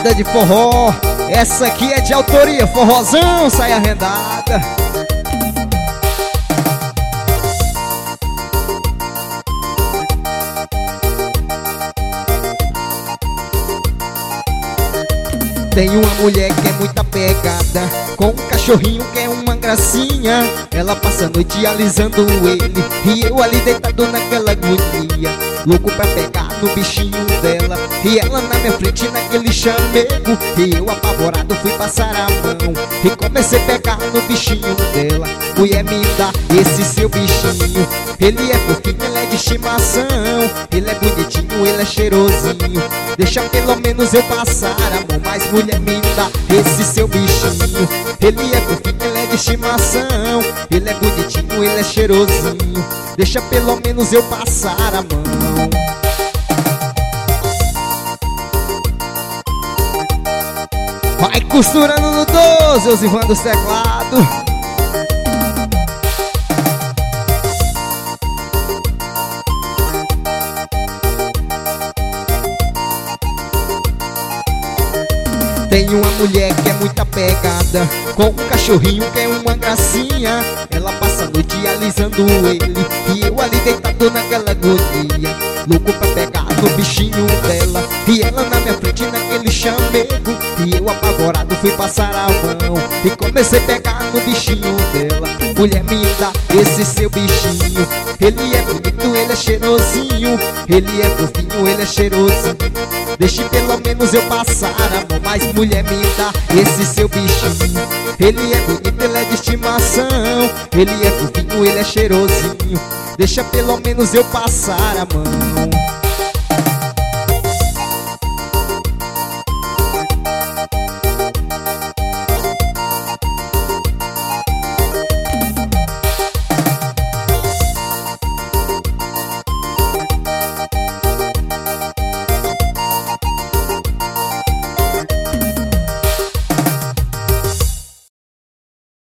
pegada de forró. Essa aqui é de autoria, forrozão, saia arrendada. Tem uma mulher que é muito apegada com um cachorrinho que é uma gracinha. Ela passa a noite alisando ele e eu ali deitado naquela agonia, louco pra pegar no bichinho dela. E ela na minha frente naquele chamego, e eu apavorado fui passar a mão e comecei a pegar no bichinho dela. Mulher, me dá esse seu bichinho, ele é fofinho, ele é de estimação. Ele é bonitinho, ele é cheirosinho, deixa pelo menos eu passar a mão. Mas mulher, me dá esse seu bichinho, ele é fofinho, ele é de estimação. Ele é bonitinho, ele é cheirosinho, deixa pelo menos eu passar a mão. Vai costurando no 12, os Ivan dos teclados. Tem uma mulher que é muito apegada com um cachorrinho que é uma gracinha. Ela passa a noite alisando ele e eu ali deitado naquela agonia, louco pra pegar no bichinho dela. E ela na minha frente naquele chamego, e eu apavorado fui passar a mão e comecei a pegar no bichinho dela. Mulher, me dá esse seu bichinho, ele é bonito, ele é cheirosinho. Ele é fofinho, ele é cheirosinho, deixe pelo menos eu passar a mão. Mas mulher, me dá esse seu bichinho, ele é bonito, ele é de estimação. Ele é fofinho, ele é cheirosinho, deixa pelo menos eu passar a mão.